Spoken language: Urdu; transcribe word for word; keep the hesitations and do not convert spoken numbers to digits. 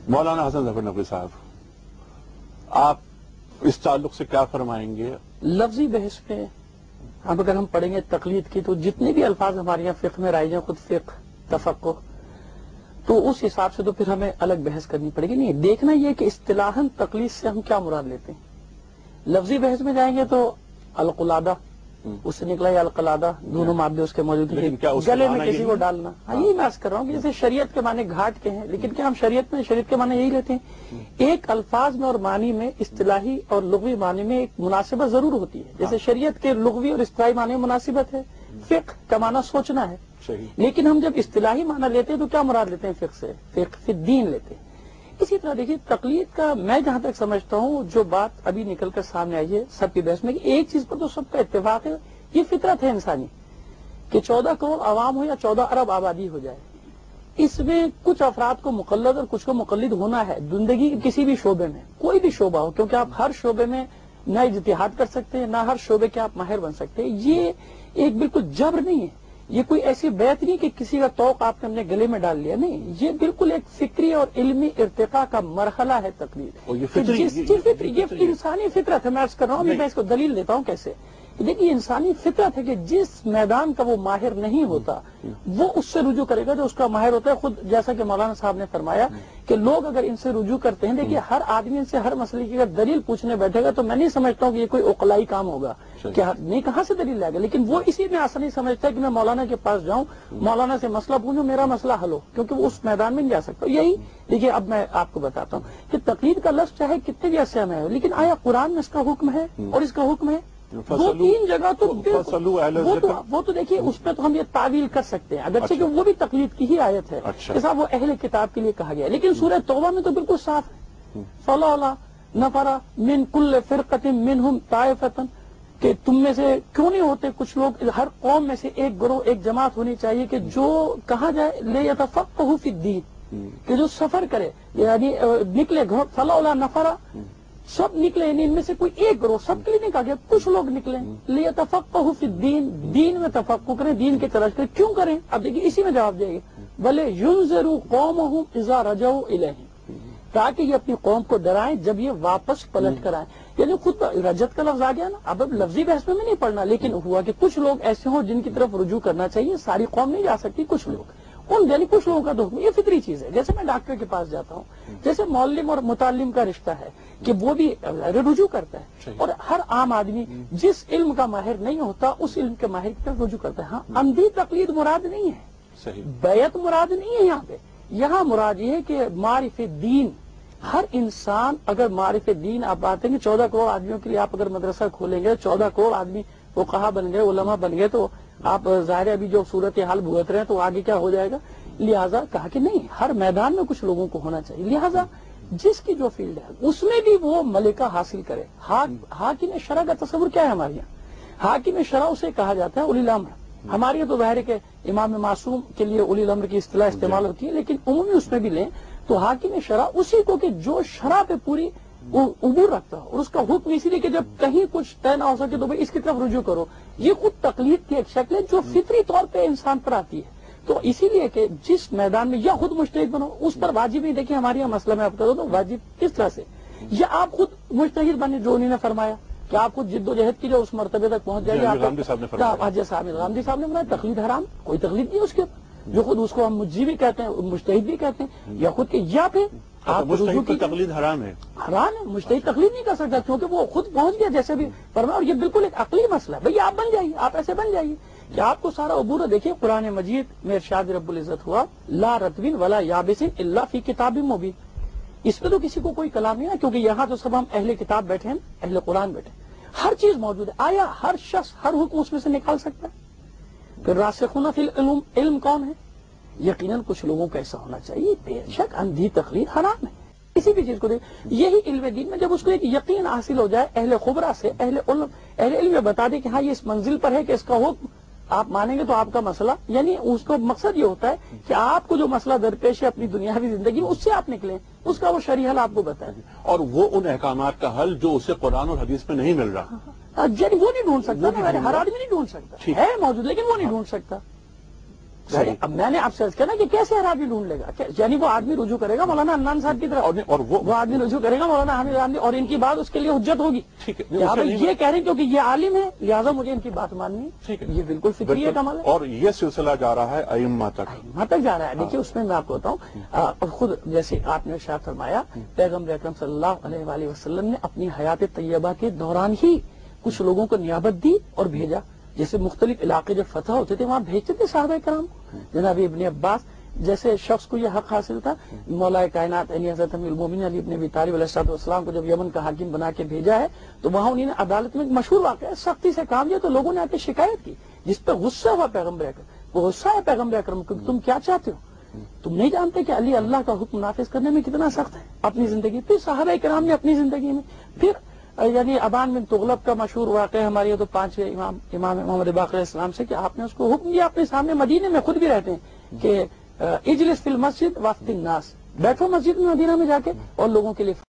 مولانا حسن ظفر نقوی صاحب، آپ اس تعلق سے کیا فرمائیں گے؟ لفظی بحث میں اب اگر ہم پڑھیں گے تقلید کی تو جتنے بھی الفاظ ہمارے یہاں فقہ میں رائج ہیں، خود فقہ تفقہ، تو اس حساب سے تو پھر ہمیں الگ بحث کرنی پڑے گی. نہیں، دیکھنا یہ کہ اصطلاحاً تقلید سے ہم کیا مراد لیتے ہیں. لفظی بحث میں جائیں گے تو القلادہ، اس سے نکلا یہ القلادہ، دونوں مادے اس کے موجود ہیں، گلے میں کسی کو ڈالنا. ہاں، یہی میں عرض کر رہا ہوں کہ جیسے شریعت کے معنی گھاٹ کے ہیں، لیکن کیا ہم شریعت میں شریعت کے معنی یہی لیتے ہیں؟ ایک الفاظ میں اور معنی میں، اصطلاحی اور لغوی معنی میں ایک مناسبت ضرور ہوتی ہے. جیسے شریعت کے لغوی اور اصطلاحی معنی میں مناسبت ہے، فقہ کا معنی سوچنا ہے. لیکن ہم جب اصطلاحی معنی لیتے ہیں تو کیا مراد لیتے ہیں؟ فقہ سے فقہ فی الدین لیتے ہیں. اسی طرح دیکھیے تقلید کا میں جہاں تک سمجھتا ہوں جو بات ابھی نکل کر سامنے آئی ہے سب کی بحث میں، کہ ایک چیز پر تو سب کا اتفاق ہے، یہ فطرت ہے انسانی کہ چودہ کروڑ عوام ہو یا چودہ ارب آبادی ہو جائے، اس میں کچھ افراد کو مقلد اور کچھ کو مقلد ہونا ہے زندگی کے کسی بھی شعبے میں، کوئی بھی شعبہ ہو، کیونکہ آپ ہر شعبے میں نہ اجتہاد کر سکتے ہیں، نہ ہر شعبے کے آپ ماہر بن سکتے ہیں. یہ ایک بالکل جبر نہیں ہے، یہ کوئی ایسی بیعت نہیں کہ کسی کا توق آپ نے اپنے گلے میں ڈال لیا. نہیں، یہ بالکل ایک فکری اور علمی ارتقاء کا مرحلہ ہے تقلید. یہ انسانی فطرت ہے. میں عرض کر رہا ہوں، میں اس کو دلیل دیتا ہوں کیسے. دیکھیے انسانی فطرت ہے کہ جس میدان کا وہ ماہر نہیں ہوتا وہ اس سے رجوع کرے گا جو اس کا ماہر ہوتا ہے. خود جیسا کہ مولانا صاحب نے فرمایا کہ لوگ اگر ان سے رجوع کرتے ہیں، دیکھیے ہر آدمی ان سے ہر مسئلے کی اگر دلیل پوچھنے بیٹھے گا تو میں نہیں سمجھتا ہوں کہ یہ کوئی عقلائی کام ہوگا کہ نہیں کہاں سے دلیل لائے گا. لیکن وہ اسی میں آسانی سمجھتا ہے کہ میں مولانا کے پاس جاؤں، مولانا سے مسئلہ پوچھوں، میرا مسئلہ حل ہو، کیونکہ وہ اس میدان میں نہیں جا سکتا. یہی دیکھیے اب میں آپ کو بتاتا ہوں کہ تقلید کا لفظ چاہے کتنے بھی عرصے میں ہے، لیکن آیا قرآن میں اس کا حکم ہے اور اس کا حکم ہے دو تین جگہ تو وہ تو وہ تو دیکھیے اس پہ تو ہم یہ تعویل کر سکتے ہیں، اگرچہ کہ وہ بھی تقلید کی ہی آیت ہے کہ صاحب وہ اہل کتاب کے لیے کہا گیا ہے. لیکن سورہ توبہ میں تو بالکل صاف ہے، فلولا نفر من کل فرقۃ منہم طائفۃ، کہ تم میں سے کیوں نہیں ہوتے کچھ لوگ، ہر قوم میں سے ایک گروہ ایک جماعت ہونی چاہیے کہ جو کہا جائے لیتفقہوا فی الدین، کہ جو سفر کرے، یعنی نکلے گھر. فلولا نفر، سب نکلے، یعنی ان میں سے کوئی ایک گروہ، سب کے لیے نہیں کہا گیا، کچھ لوگ نکلے لیتفقہوا فی الدین، دین میں تفقہ کریں، دین کی تلاش کریں. کیوں کریں؟ اب دیکھیے اسی میں جواب دے گا، بلے ینذروا قومہم اذا رجعوا الیہم، تاکہ یہ اپنی قوم کو ڈرائیں جب یہ واپس پلٹ کر آئیں. یعنی خود رجت کا لفظ آ گیا نا. اب اب لفظی بحث میں نہیں پڑھنا، لیکن ہوا کہ کچھ لوگ ایسے ہوں جن کی طرف رجوع کرنا چاہیے، ساری قوم نہیں جا سکتی، کچھ لوگ ان یعنی کچھ لوگوں کا دکھ. یہ فطری چیز ہے. جیسے میں ڈاکٹر کے پاس جاتا ہوں، جیسے معلم اور متعلم کا رشتہ ہے کہ وہ بھی رجوع کرتا ہے، اور ہر عام آدمی جس علم کا ماہر نہیں ہوتا اس علم کے ماہر کی طرف رجوع کرتا ہے. ہاں، اندھی تقلید مراد نہیں ہے، بیعت مراد نہیں ہے. یہاں پہ یہاں مراد یہ ہے کہ معرفت دین، ہر انسان اگر معرفت دین، آپ بات ہے کہ چودہ کروڑ آدمیوں کے لیے آپ اگر مدرسہ کھولیں گے، چودہ کروڑ آدمی فقہا بن گئے، علماء بن گئے، تو آپ ظاہر ابھی جو صورت حال بھگت رہے ہیں تو آگے کیا ہو جائے گا. لہٰذا کہا کہ نہیں، ہر میدان میں کچھ لوگوں کو ہونا چاہیے. لہٰذا جس کی جو فیلڈ ہے اس میں بھی وہ ملکہ حاصل کرے. حاکم شرع کا تصور کیا ہے ہمارے یہاں؟ حاکم شرع اسے کہا جاتا ہے اولی الامر. ہمارے یہاں تو ظاہر ہے کہ امام معصوم کے لیے اولی الامر کی اصطلاح استعمال ہوتی ہے، لیکن عمومی اس میں بھی لیں تو حاکم شرع اسی کو کہ جو شرع پہ پوری عبور رکھتا ہو، اور اس کا حکم اسی لیے کہ جب کہیں کچھ طے نہ ہو سکے تو بھائی اس کی طرف رجوع کرو. یہ خود تقلید کی ایک شکل ہے جو فطری طور پہ انسان پر آتی ہے. تو اسی لیے کہ جس میدان میں یا خود مجتہد بنو، اس پر واجب نہیں. دیکھیں ہمارے یہاں مسئلہ میں آپ کروں تو واجب کس طرح سے، یا آپ خود مجتہد بنے جو انہوں نے فرمایا کہ آپ خود جد و جہد کیجیے، اس مرتبے تک پہنچ جائیے. آپ غامدی صاحب نے فرمایا تقلید حرام، کوئی تقلید نہیں اس کے اوپر. جو خود اس کو ہم مجزی بھی کہتے ہیں، مجتہد بھی کہتے ہیں، یا خود کے یا پھر آپ مجتہد کی تقلید حرام ہے. حرام ہے، مجتہد تقلید نہیں کر سکتا کیونکہ وہ خود پہنچ گیا جیسے بھی فرمایا. اور یہ بالکل ایک عقلی مسئلہ ہے. بھئی آپ بن جائیے، آپ ایسے بن جائیے کہ آپ کو سارا عبور. دیکھیے قرآن مجید میں ارشاد رب العزت ہوا لا رطب ولا یابس الا فی کتاب مبین. اس پہ تو کسی کو کوئی کلام نہیں ہے، کیونکہ یہاں تو سب ہم اہل کتاب بیٹھے ہیں، اہل قرآن بیٹھے ہیں، ہر چیز موجود ہے. آیا ہر شخص ہر حکم اس میں سے نکال سکتا ہے؟ پھر راسخون فی العلم، علم کون ہے؟ یقیناً کچھ لوگوں کا ایسا ہونا چاہیے. بے شک اندھی تقلید حرام ہے کسی بھی چیز کو. دیکھ یہی علم دین میں جب اس کو ایک یقین حاصل ہو جائے اہل خبرہ سے، اہل علم اہل علم میں بتا دے کہ ہاں یہ اس منزل پر ہے کہ اس کا حکم آپ مانیں گے تو آپ کا مسئلہ، یعنی اس کو مقصد یہ ہوتا ہے کہ آپ کو جو مسئلہ درپیش ہے اپنی دنیاوی زندگی میں اس سے آپ نکلیں، اس کا وہ شرعی حل آپ کو بتائیں. اور وہ ان احکامات کا حل جو اسے قرآن اور حدیث میں نہیں مل رہا، یعنی وہ نہیں ڈھونڈ سکتا. ہر آدمی نہیں ڈھونڈ سکتا، ہے موجود لیکن وہ نہیں ڈھونڈ سکتا. صحیح. اب میں نے آپ سے عرض کیا نا کہ کیسے عرابی ڈھونڈ لے گا، یعنی وہ آدمی رجوع کرے گا مولانا عدنان صاحب کی طرف، اور اور وہ وہ آدمی رجوع کرے گا مولانا حامد رامدی، اور ان کی بات اس کے لیے حجت ہوگی ٹھیک ہے. کہ آپ یہ کہہ رہے ہیں کیونکہ یہ عالم ہے لہٰذا مجھے ان کی بات ماننی ہے. ٹھیک ہے. یہ بالکل فکری ہے کمال ہے. اور یہ سلسلہ جا رہا ہے ائمہ تک. وہاں تک جا رہا ہے. دیکھیے اس میں میں آپ کو بتاؤں، اور خود جیسے آپ نے ارشاد فرمایا پیغمبر اکرم صلی اللہ علیہ وآلہ وسلم نے اپنی حیات طیبہ کے دوران ہی کچھ لوگوں کو نیابت دی اور بھیجا. جیسے مختلف علاقے جب فتح ہوتے تھے وہاں بھیجتے تھے صحابہ کرام. جناب ابن عباس جیسے شخص کو یہ حق حاصل تھا، مولا کائنات یعنی حضرت امیر المومنین علی ابن ابی طالب علیہ الصلوۃ والسلام کو جب یمن کا حاکم بنا کے بھیجا ہے تو وہاں انہوں نے عدالت میں ایک مشہور واقعہ ہے، سختی سے کام دیا تو لوگوں نے آ کے شکایت کی، جس پہ غصہ ہوا پیغمبر اکرم. وہ غصہ ہے پیغمبر اکرم کیونکہ تم کیا چاہتے ہو؟ تم نہیں جانتے کہ علی اللہ کا حکم نافذ کرنے میں کتنا سخت ہے اپنی زندگی. پھر صحابہ کرام نے اپنی زندگی میں پھر یعنی ابان بن تغلب کا مشہور واقعہ ہمارے یہ تو پانچویں امام امام محمد باقر علیہ السلام سے کہ آپ نے اس کو حکم دیا اپنے سامنے، مدینے میں خود بھی رہتے ہیں کہ اجلس فی المسجد وافد الناس، بیٹھو مسجد میں مدینہ میں جا کے اور لوگوں کے لیے